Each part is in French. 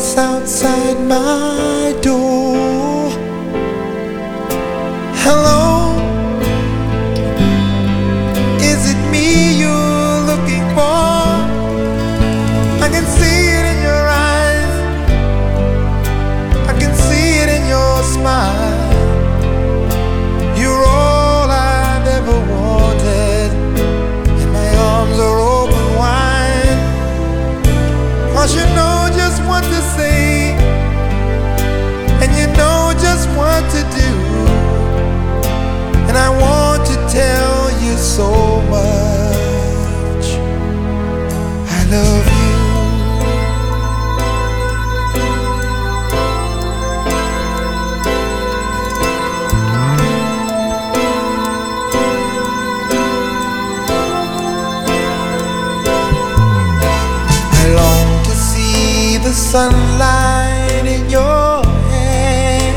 waits outside my door. Hello, is it me you're looking for? I can see it in your eyes, I can see it in your smile. You're all I've ever wanted, and my arms are open wide. 'Cause you know just what to say, and you know just what to do, and I want to tell you so much. I love you. I long to see the sunlight in your hair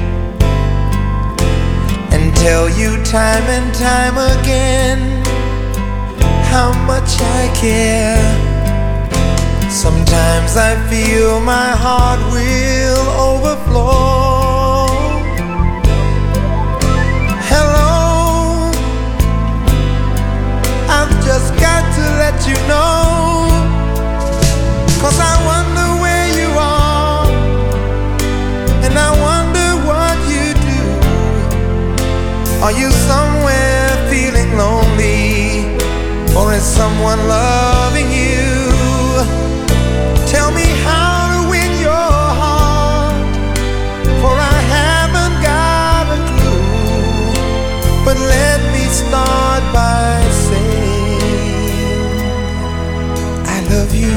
and tell you time and time again how much I care. Sometimes I feel my heart will overflow. Hello, I've just got to let you know, 'cause I wonder where you are, and I wonder what you do. Are you somewhere feeling lonely, or is someone loving you? Tell me how to win your heart, for I haven't got a clue. But let me start by saying I love you.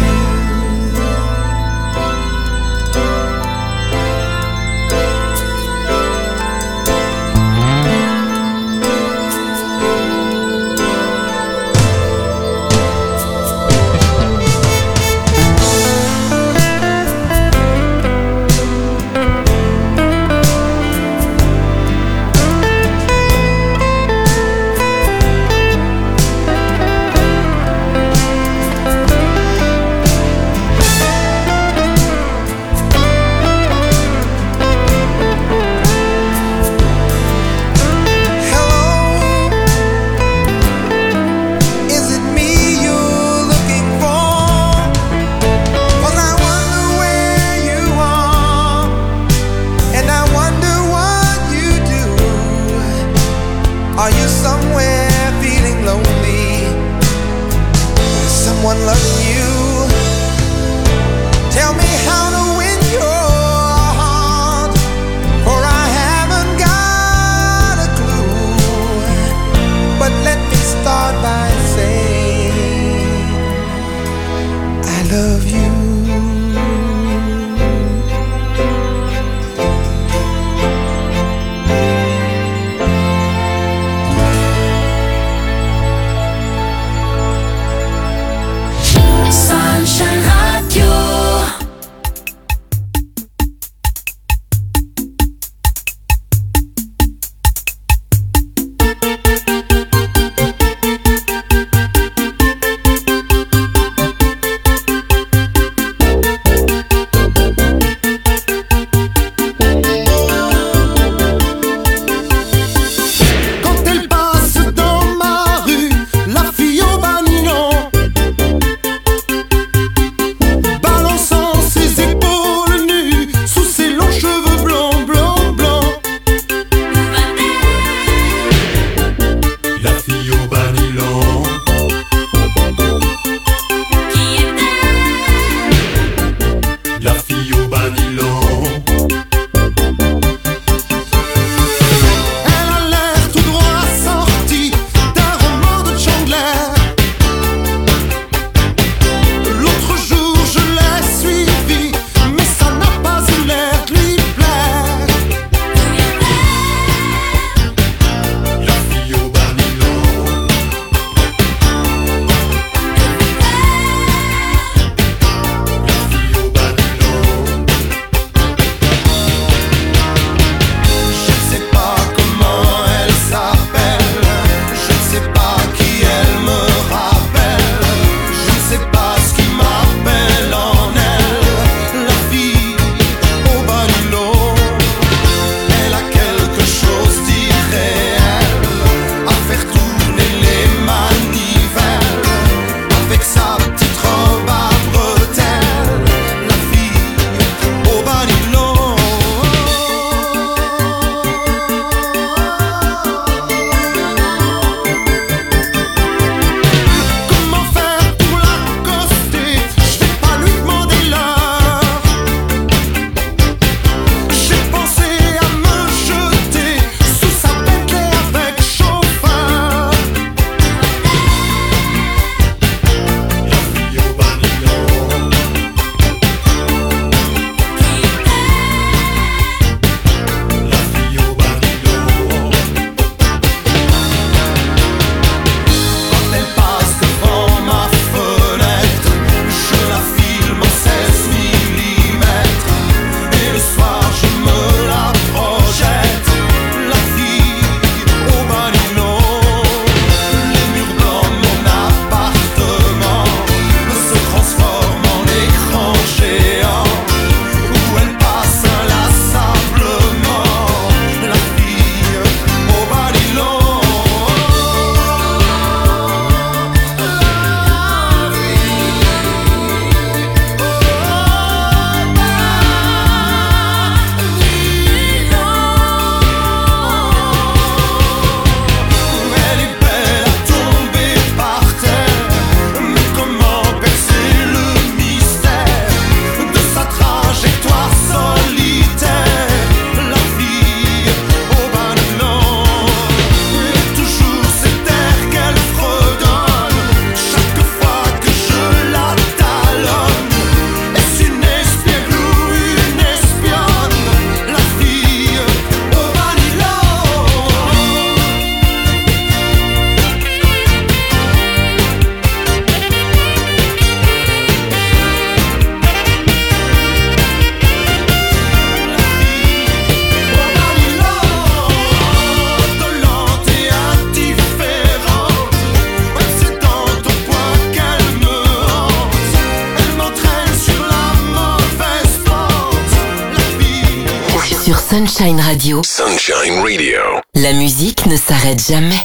Sunshine Radio. Sunshine Radio. La musique ne s'arrête jamais.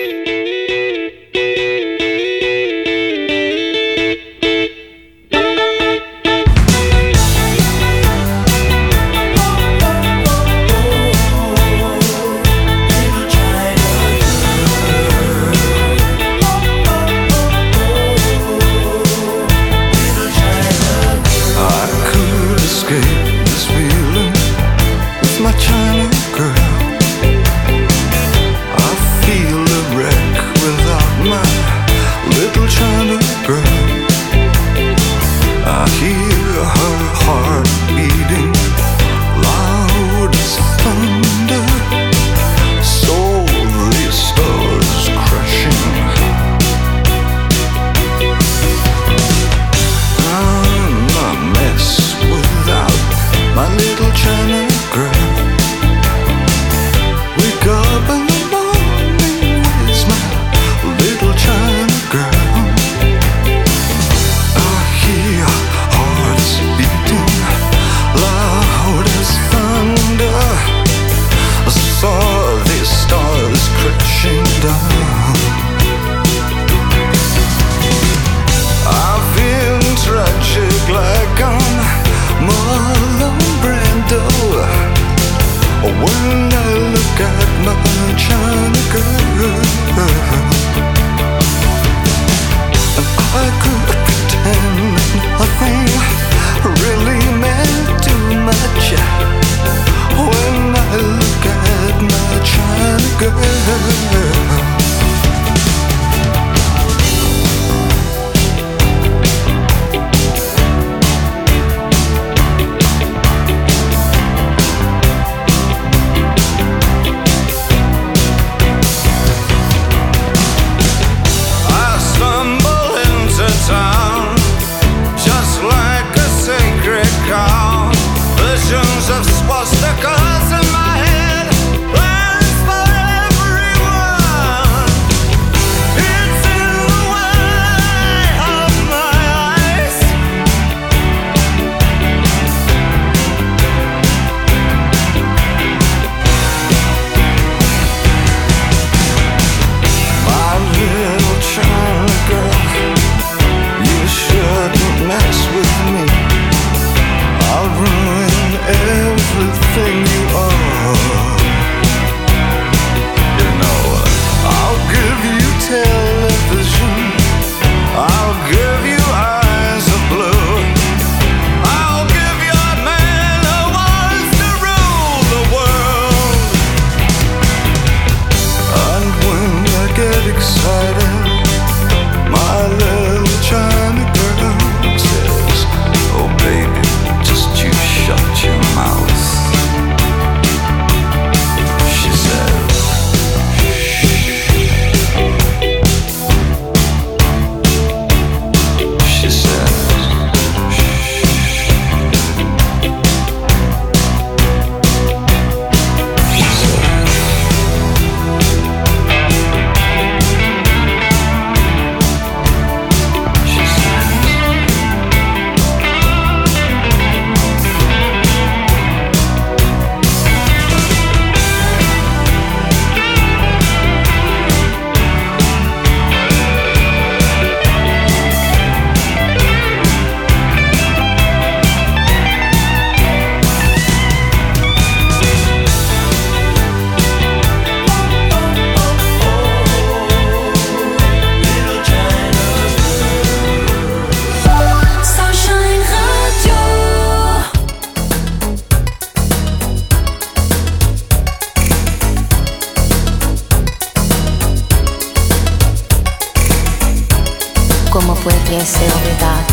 ¿Cómo puede ser verdad?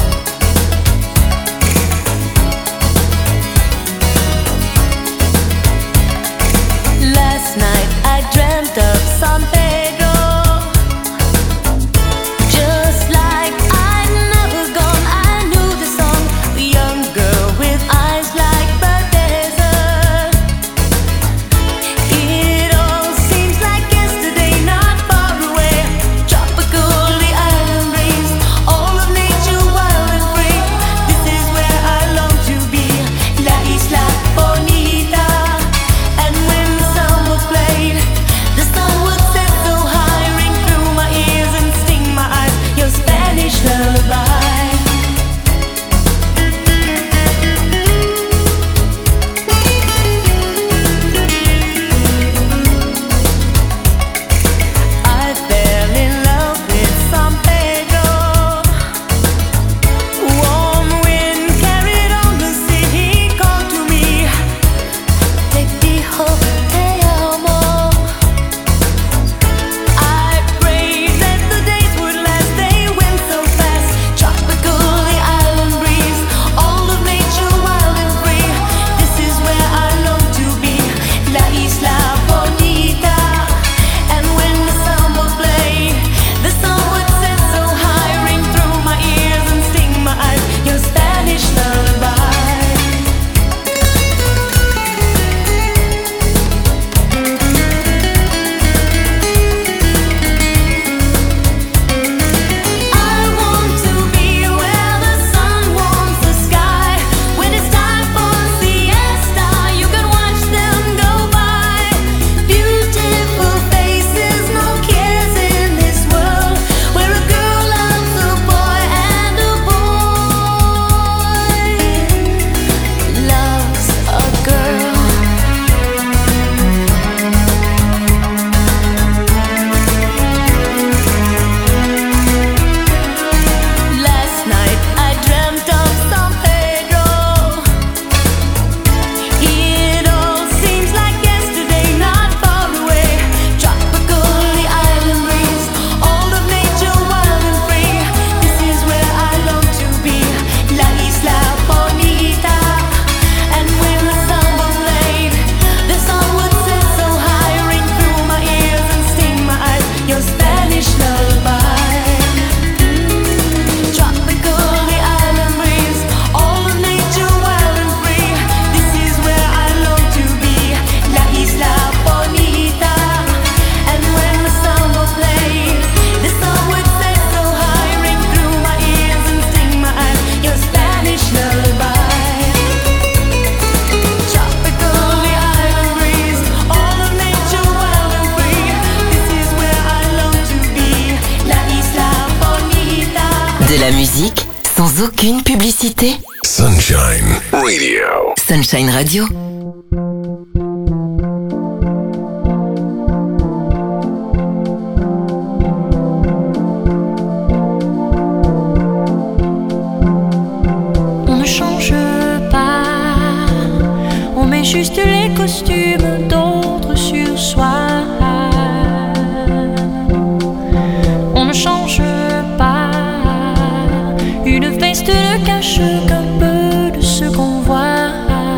Last night I dreamt of San Pedro, just like I'd never gone. I knew the song, the young girl with eyes like the desert. It all seems like yesterday, not far away. Tropical, the island breeze, all of nature wild. De la musique sans aucune publicité. Sunshine Radio. Sunshine Radio. On ne change pas, on met juste les costumes d'autres sur soi. On ne change pas, une veste ne cache qu'un peu de ce qu'on voit.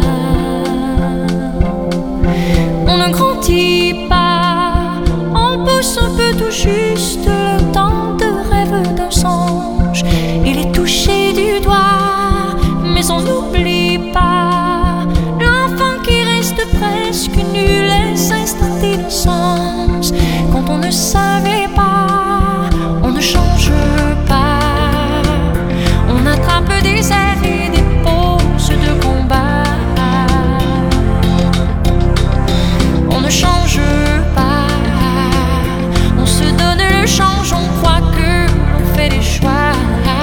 On ne grandit pas, on pousse un peu tout juste le temps de rêve d'un songe. Il est touché du doigt, mais on n'oublie pas l'enfant qui reste presque nu, les instants d'innocence. Quand on ne savait pas, on ne change pas, on attrape des airs et des poses de combat. On ne change pas, on se donne le change, on croit que l'on fait des choix.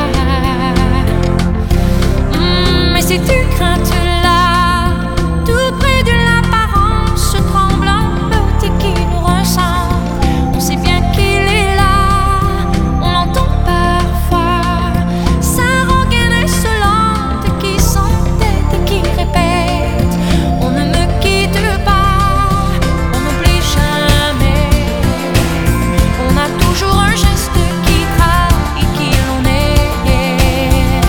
Mais ces deux craintes-là, tout près de l'apparence tremblante qui nous ressemble, on sait bien qu'il est là, on l'entend parfois, sa rengaine insolente qui s'entête et qui répète: on ne me quitte pas, on n'oublie jamais, on a toujours un geste qui trahit qui l'on est.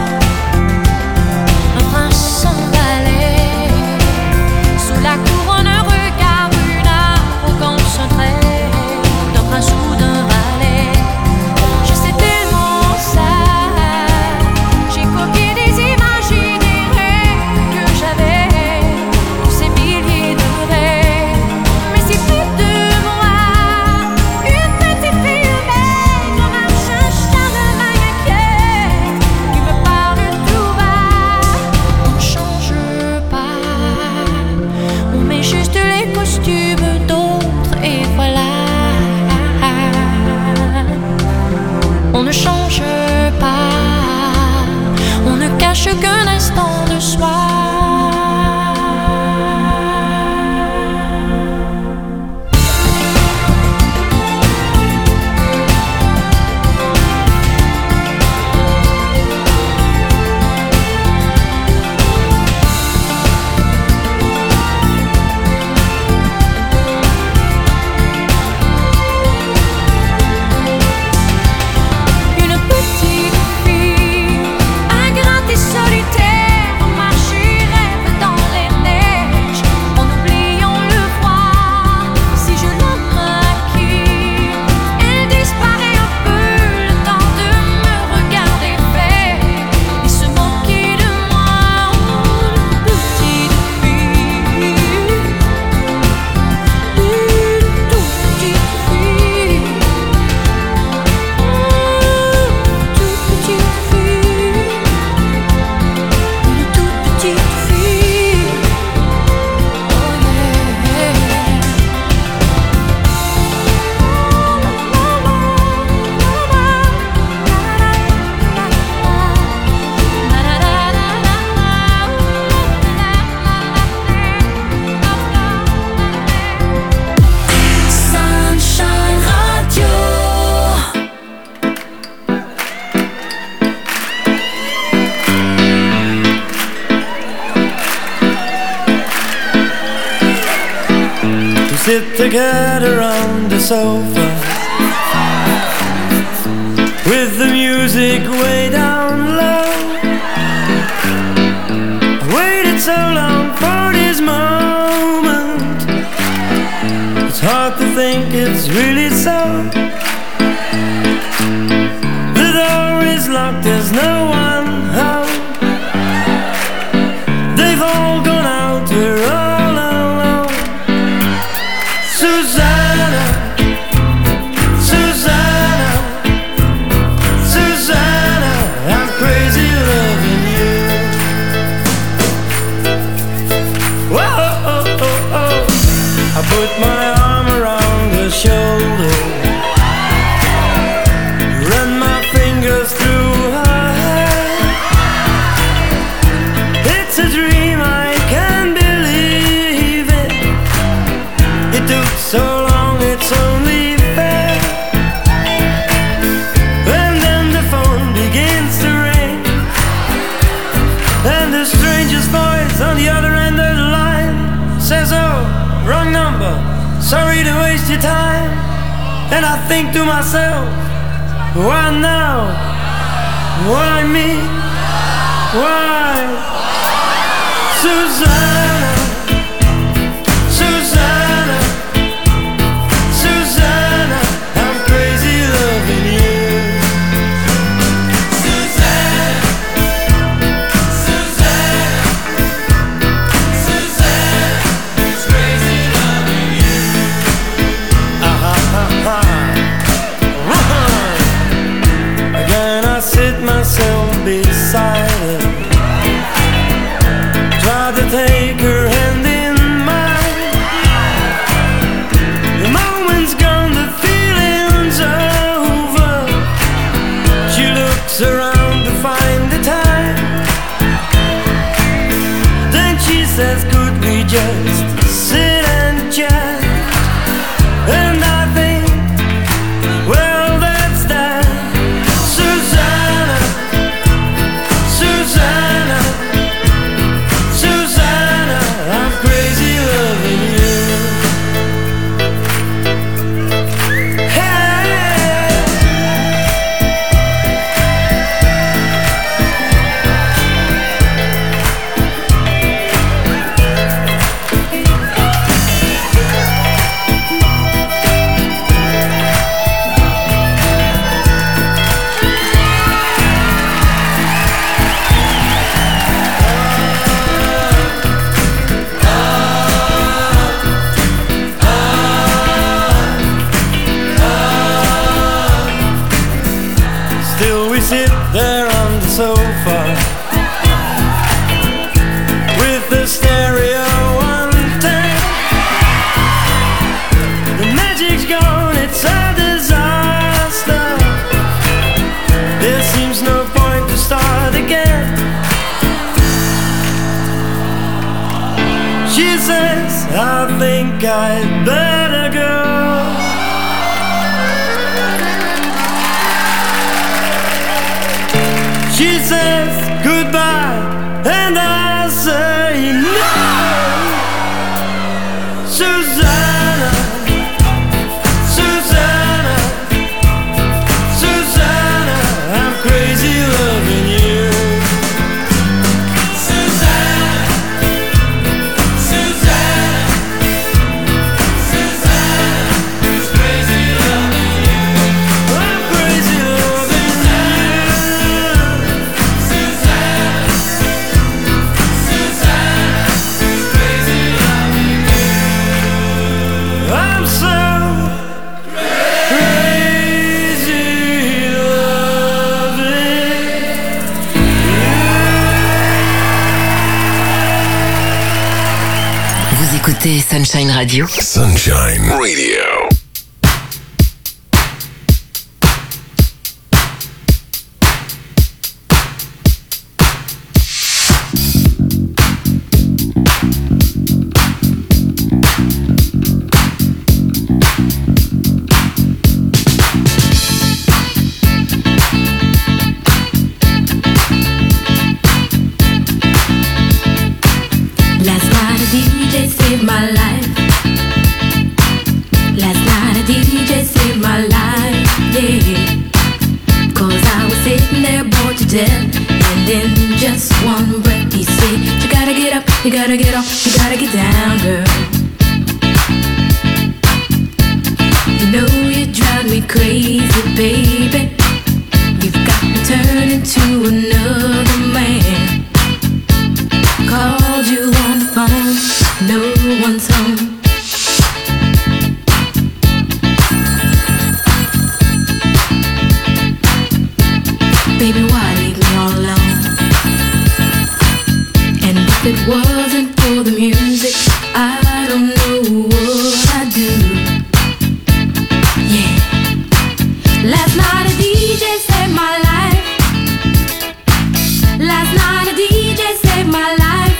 Un prince sans balai, sous la couronne regarde une arrogance, un trait d'un prince ou d'un valet. Je sais tellement ça, j'ai copié des images et des rêves que j'avais, tous ces milliers de rêves. Mais c'est plus de moi, une petite fille humaine, comme un charlemagne inquiète qui me parle tout bas. On ne change pas, on met juste les costumes d'autres et voilà. On ne change pas, on ne cache qu'un instant de soi. Une petite fille, ingrate et solitaire, marche et rêve dans les neiges, en oubliant le froid. Si je la maquille, elle disparaît un peu, le temps de me regarder faire et se moquer de moi. Une petite fille, une toute petite fille, toute petite fille, une toute petite fille. Oh yeah. Sunshine Radio. To sit together on the sofa with the music way down low. I waited so long for this moment, it's hard to think it's really so. The door is locked, there's no one home. They've all gone out, we're all alone. Susanna, Susanna, Susanna, I'm crazy loving you. Whoa, oh, oh, oh. I put my arm around her shoulder, run my fingers through it's a dream, I can't believe it. It took so long, it's only fair. And then the phone begins to ring, and the stranger's voice on the other end of the line says, oh, wrong number, sorry to waste your time. And I think to myself, why now? Why me? Why? Susanna, Susanna, Susanna, I'm crazy loving you. Susanna, Susanna, Susanna, it's crazy loving you. Again I sit myself beside her, try to take her hand in mine. The moment's gone, the feeling's over. She looks around to find the time, then she says, could we just sit and chat? And I think, well, that's that. Susanna, Susanna, Susanna, I'm crazy loving you. Hey. Still we sit there on the sofa with the stereo on tape. The magic's gone, it's a disaster. There seems no point to start again. She says, I think I'd better go. She says goodbye, and I say no. Susanna, Susanna, Susanna, I'm crazy loving you. Susanna, Susanna, Susanna, it's crazy loving you. I'm crazy loving you. I'm so crazy loving you. Vous écoutez Sunshine Radio. Sunshine Radio. Last night a DJ saved my life. Last night a DJ saved my life, yeah. 'Cause I was sitting there bored to death, and in just one breath he said, you gotta get up, you gotta get off, you gotta get down, girl. You know you drive me crazy, baby. You've got me turning to another man. Called you on the phone, no one's home. Baby, why leave me all alone? And if it wasn't for the music, I don't know what I'd do. Yeah. Last night a DJ saved my life. Last night a DJ saved my life.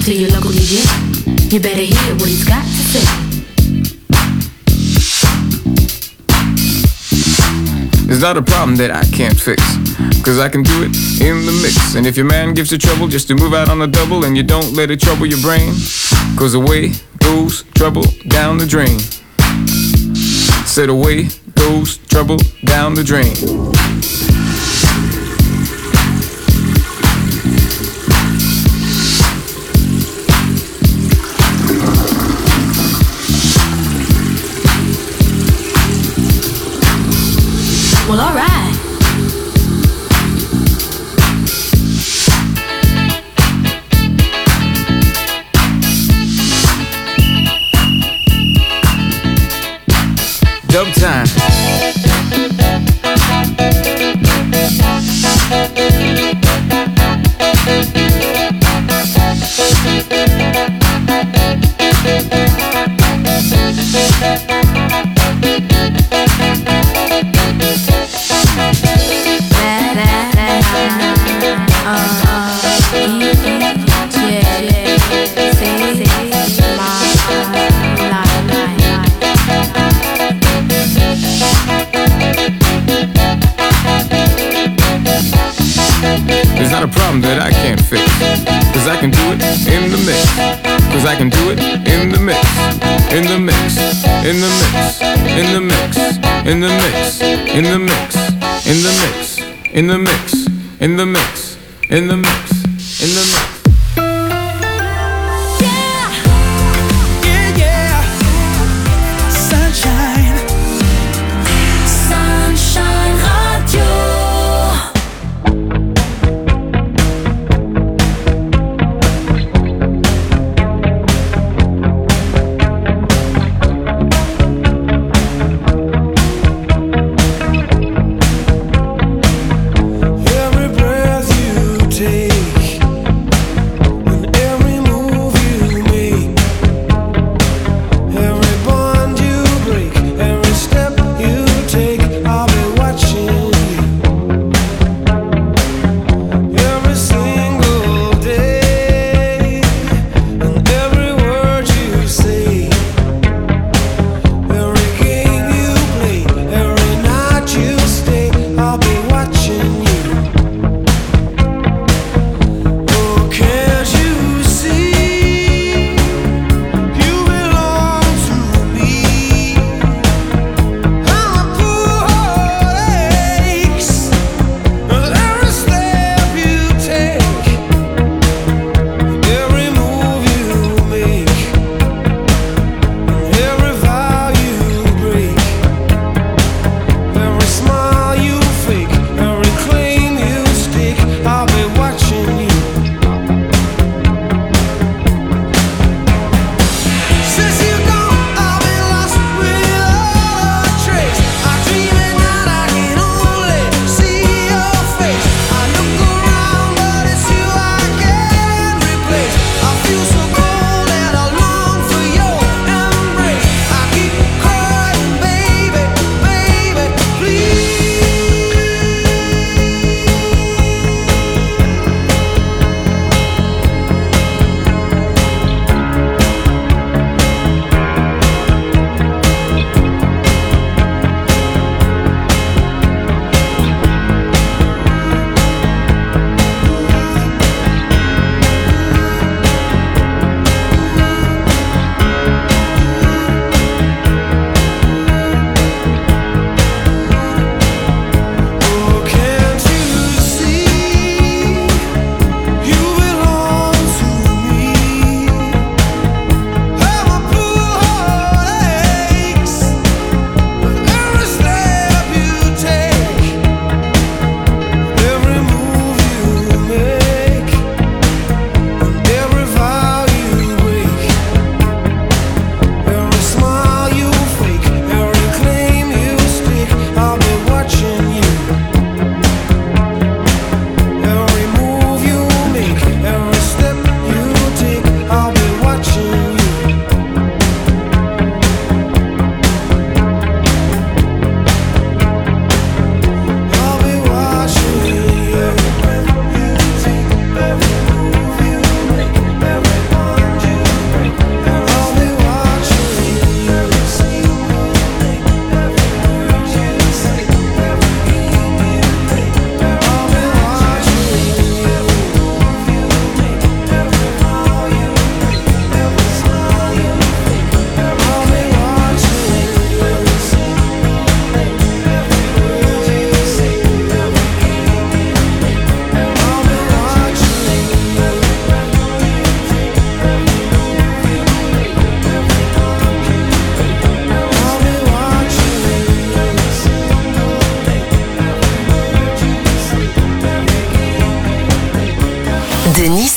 to your local DJ. You better hear what he's got to say. It's not a problem that I can't fix, 'cause I can do it in the mix. And if your man gives you trouble just to move out on the double, and you don't let it trouble your brain, 'cause away goes trouble down the drain. Said away goes trouble down the drain. Well, alright. Dub time. It's not a problem that I can't fix, 'cause I can do it in the mix. 'Cause I can do it in the mix. In the mix. In the mix. In the mix. In the mix. In the mix. In the mix. In the mix. In the mix. In the mix. In the mix. Every breath you take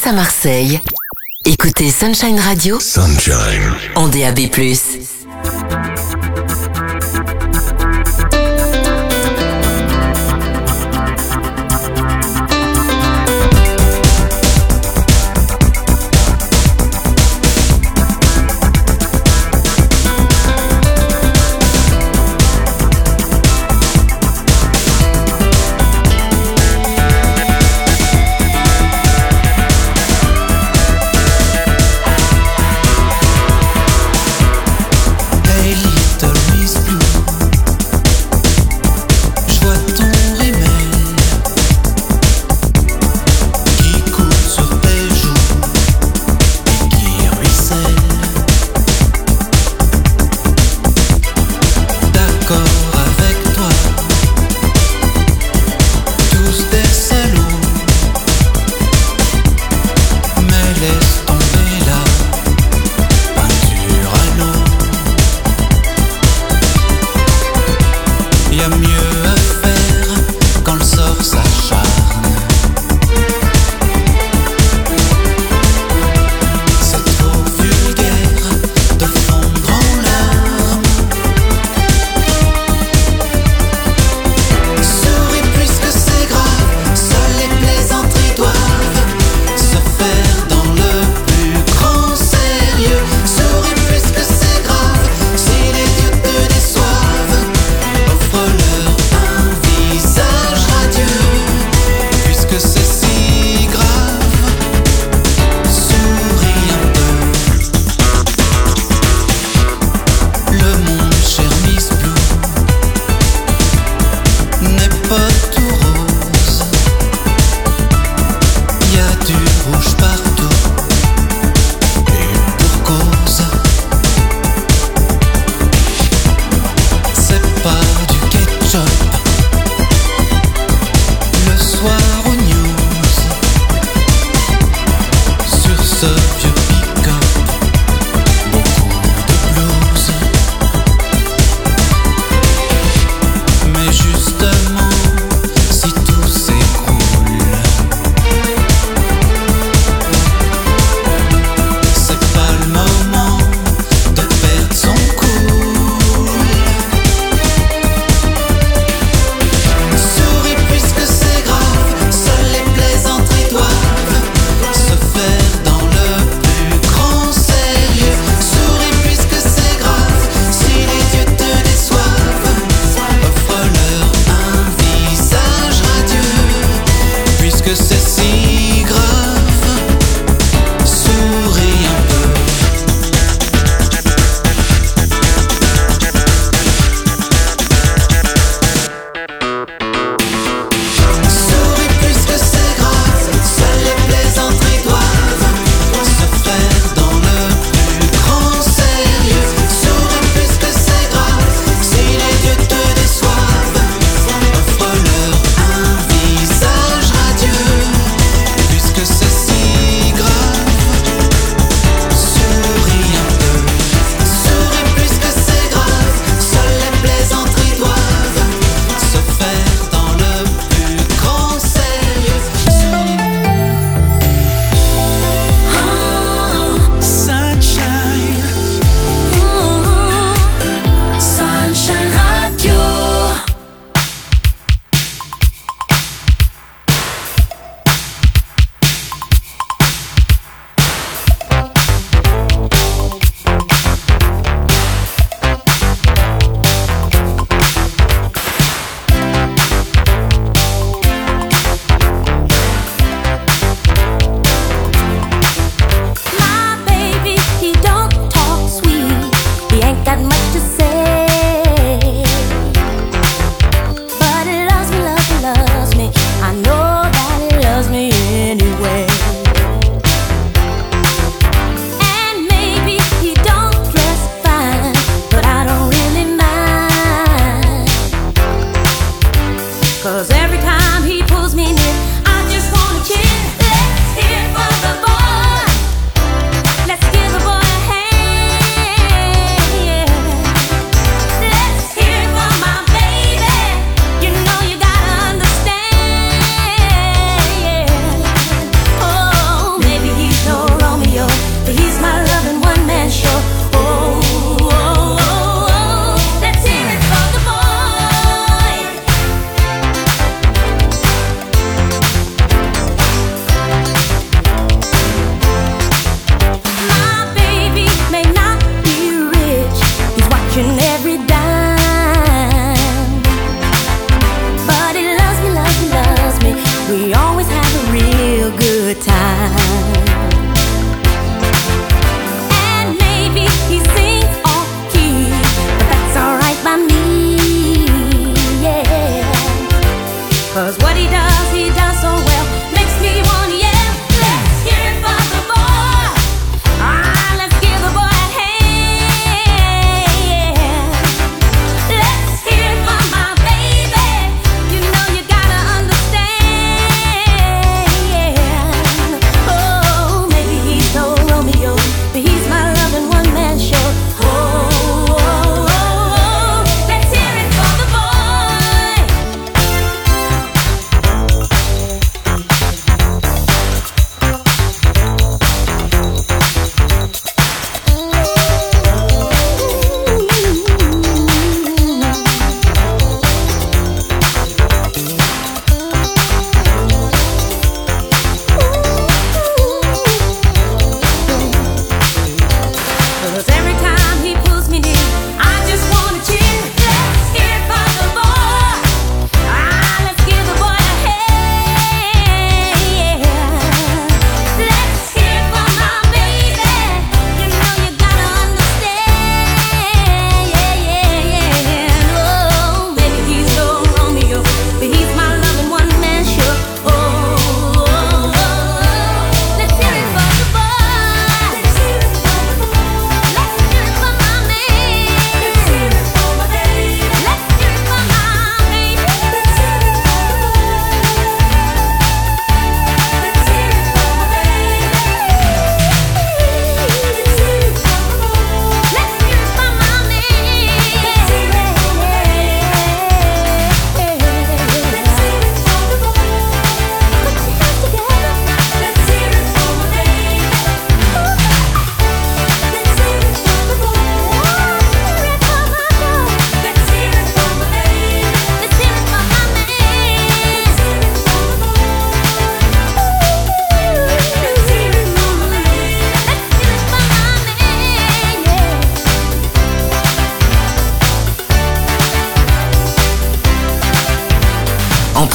à Marseille, écoutez Sunshine Radio Sunshine. en DAB+.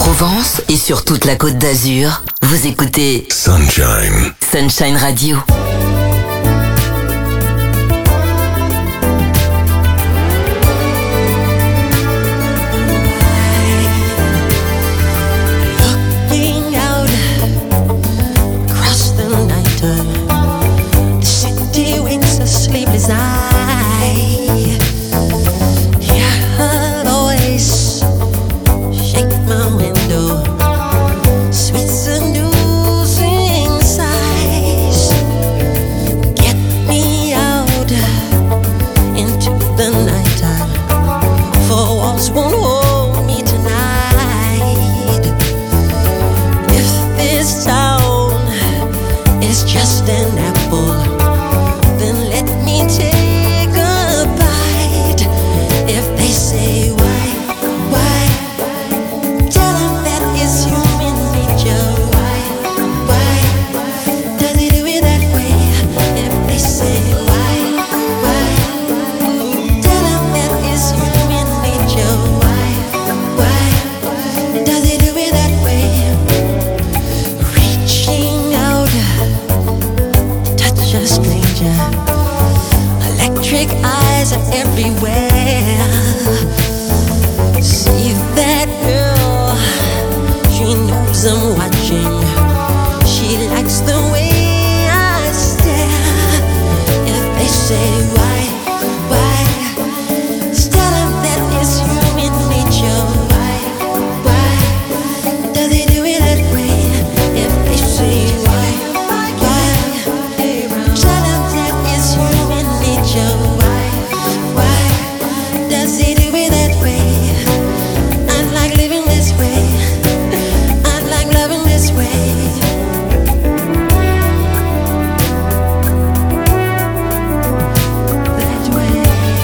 Provence et sur toute la Côte d'Azur, vous écoutez Sunshine. Sunshine Radio. Looking out across the night, the city winks a sleepless eye. Hear her voice shake my window, sweet seducing sighs. Get me out into the nighttime, for walls won't hold me tonight. If this town is just an apple, then let me take a bite. If they say why, tell them that it's human nature. Why does it do it that way? If they say why, tell them that it's human nature. Why does it do it that way? Reaching out, touch a stranger. Electric eyes are everywhere. See that girl, she knows I'm watching. She likes the way I stare. If they say why, tell them that it's human nature. Why does it do it that way? If they say why, tell them that it's human nature. Why does it do it that way? I like living this way. I like loving this way. That way.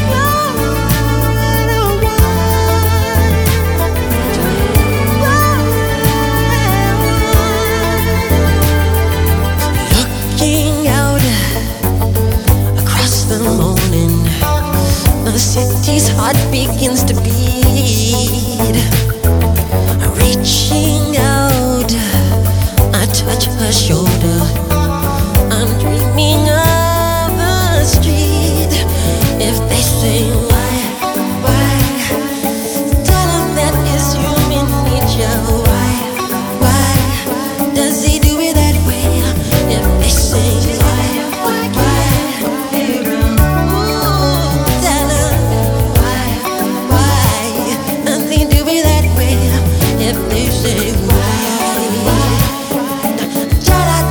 Looking out across the morning, the city's heart begins to beat. Reaching out, I touch her shoulder. I'm dreaming of a street. If they say why, tell them that it's human nature. Why does he do it that way? If they say why, tell them why does he do it that way? If they say why,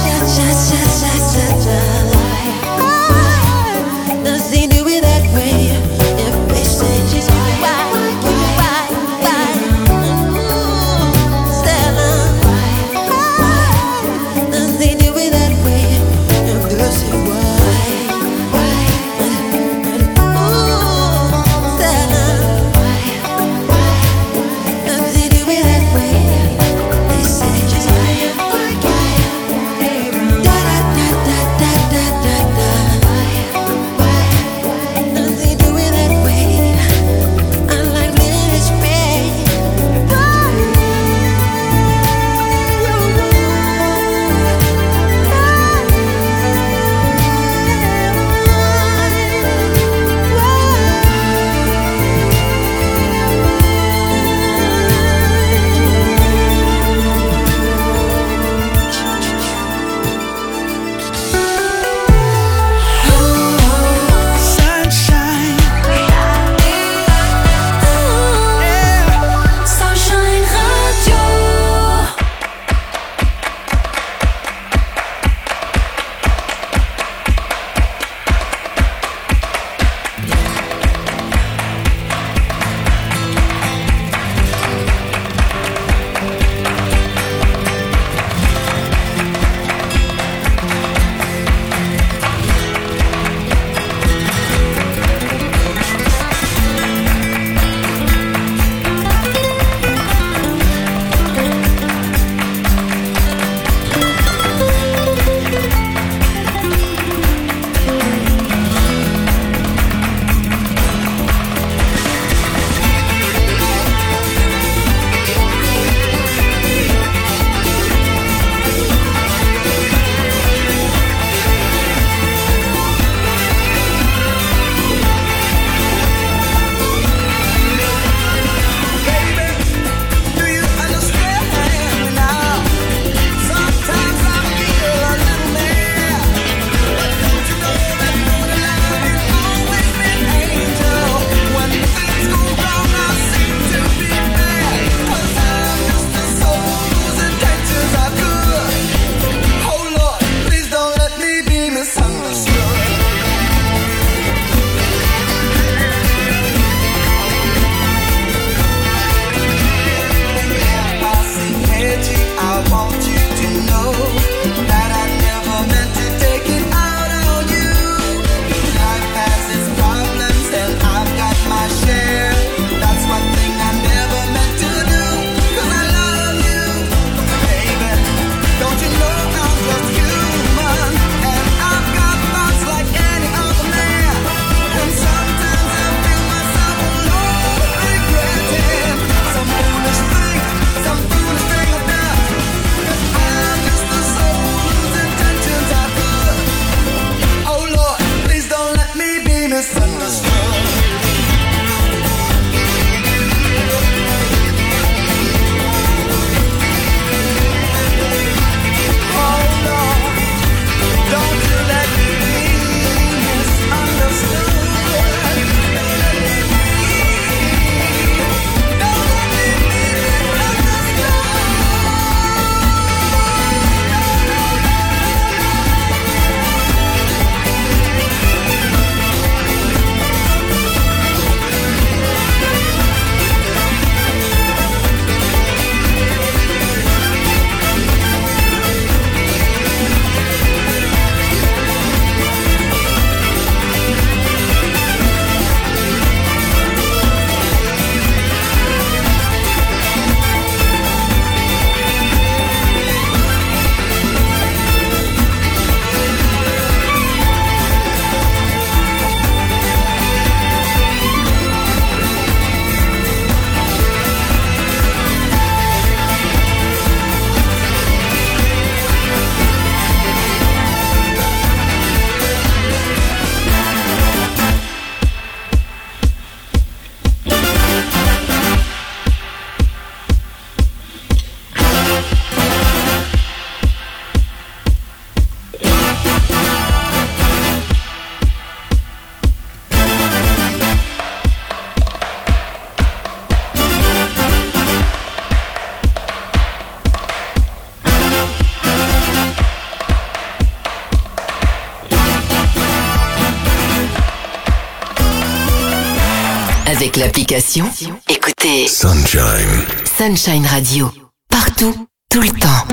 Avec l'application, écoutez Sunshine. Sunshine Radio. Partout, tout le temps.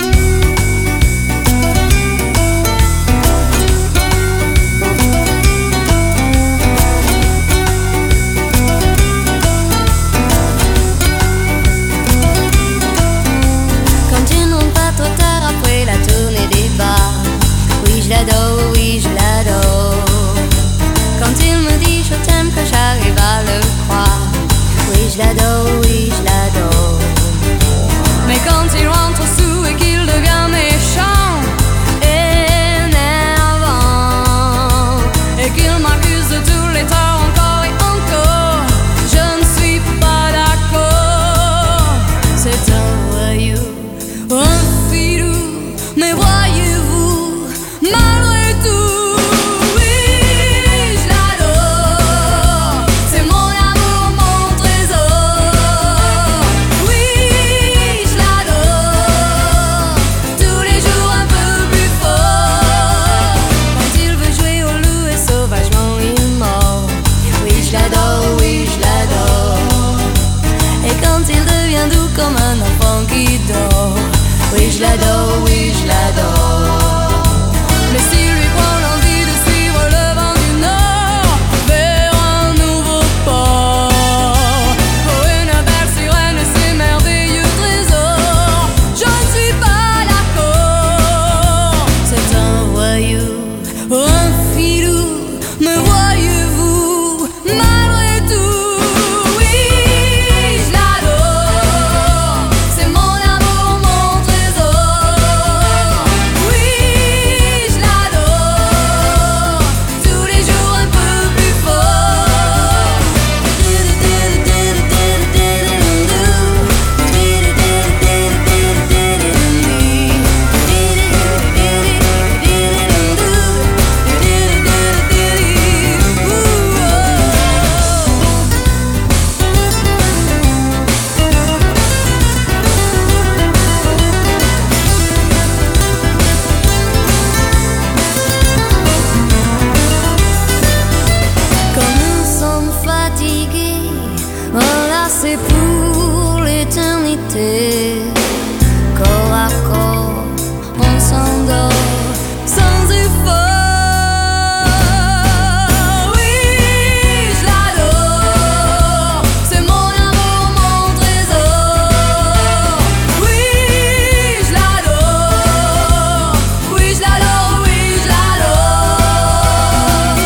Quand il ne monte pas trop tard après la tournée des bars. Oui, je l'adore, oui, je l'adore. Quand il me dit je t'aime, que j'arrive à le croire. Oui, je l'adore, oui, je l'adore. Mais quand il rentre sous et qu'il devient méchant, énervant, et qu'il m'accuse de tous les torts encore et encore, je ne suis pas d'accord. C'est un voyou, un filou, mais voyez-vous, malgré tout, oui, je l'adore. C'est mon amour, mon trésor. Oui, je l'adore. Tous les jours un peu plus fort. Quand il veut jouer au loup et sauvagement il mord. Oui, je l'adore, oui, je l'adore. Et quand il devient doux comme un enfant qui dort. Oui, je l'adore, oui, je l'adore. Mais s'il lui prend l'envie de suivre le vent du nord vers un nouveau port, pour une belle sirène et ses merveilleux trésors, je ne suis pas d'accord. C'est un voyou, un filou, me voyez-vous, malgré tout, oui, je l'adore. C'est mon amour, mon trésor. Oui, je l'adore. Tous les jours un peu plus fort. Quand nous sommes fatigués, enlacés pour l'éternité, corps à corps, on s'endort sans effort. Oui, je l'adore. C'est mon amour, mon trésor. Oui, je l'adore. Oui, je l'adore, oui, je l'adore.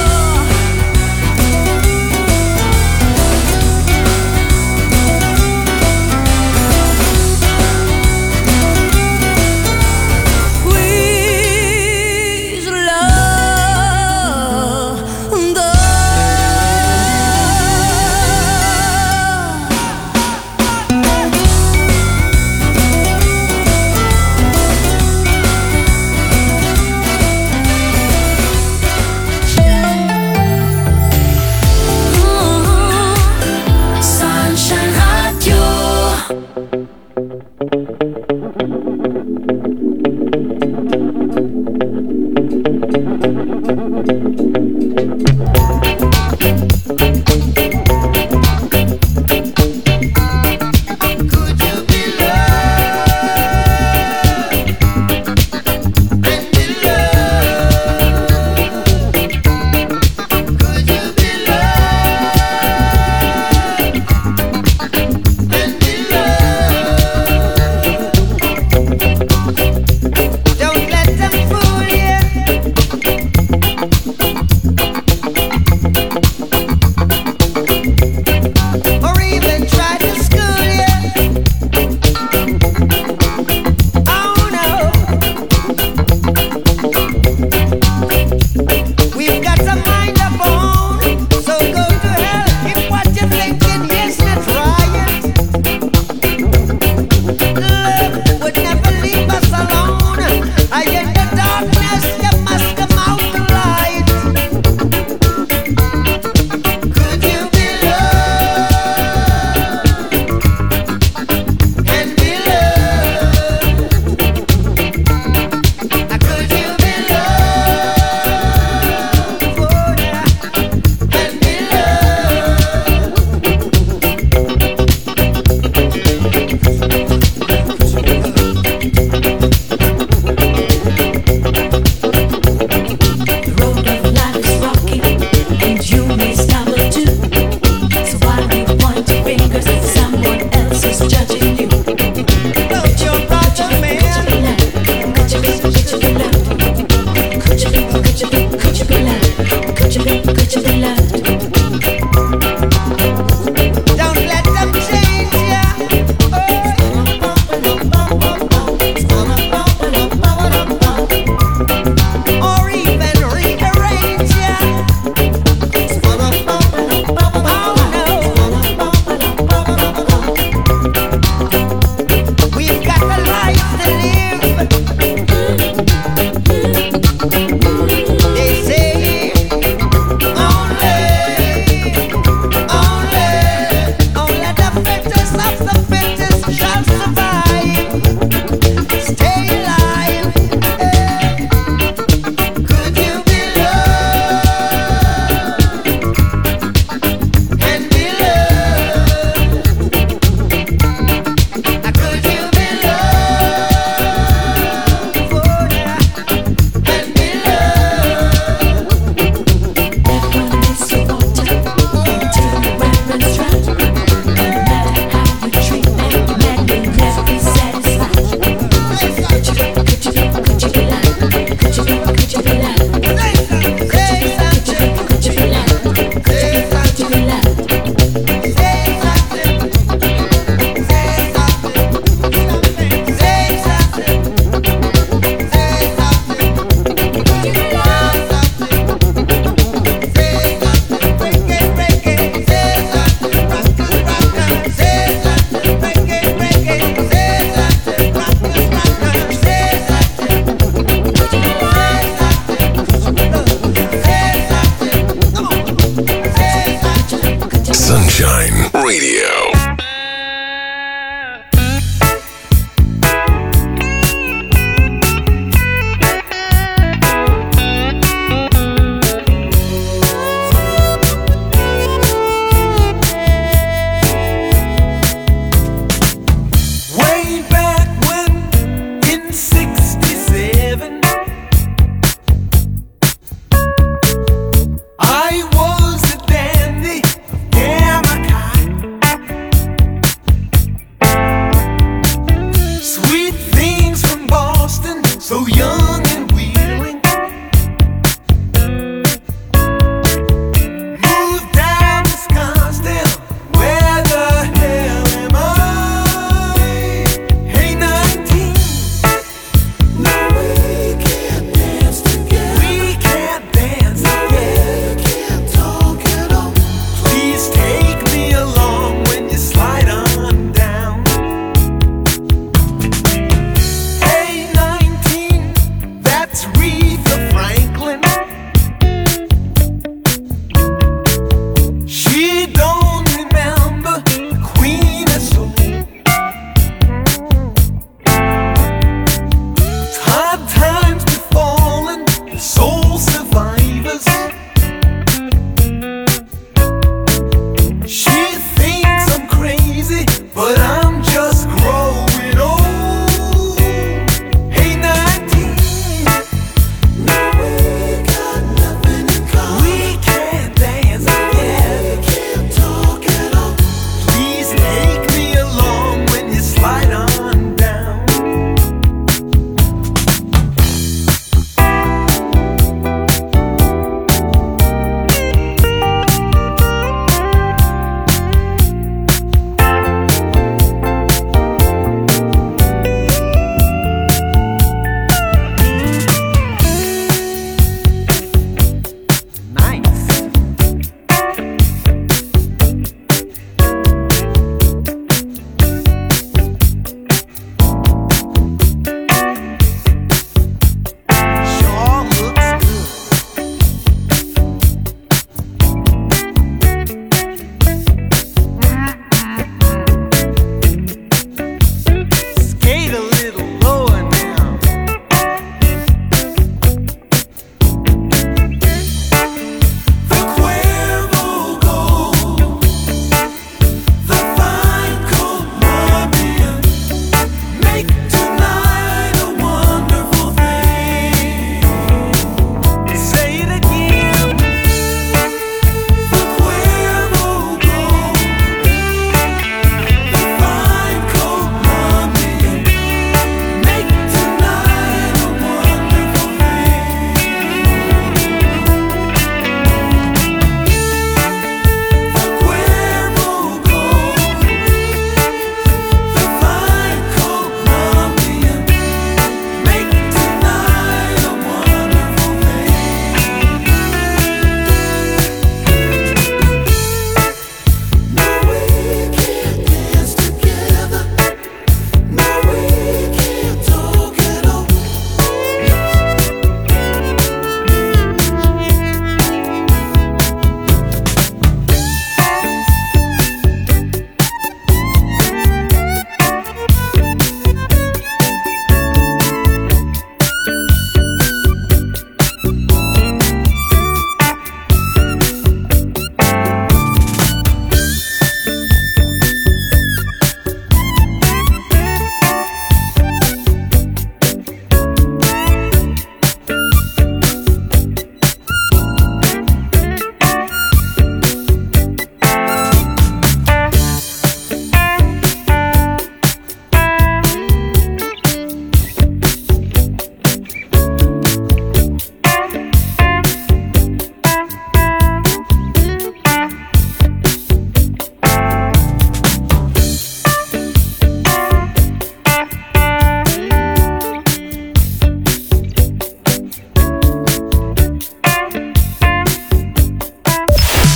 Sunshine Radio.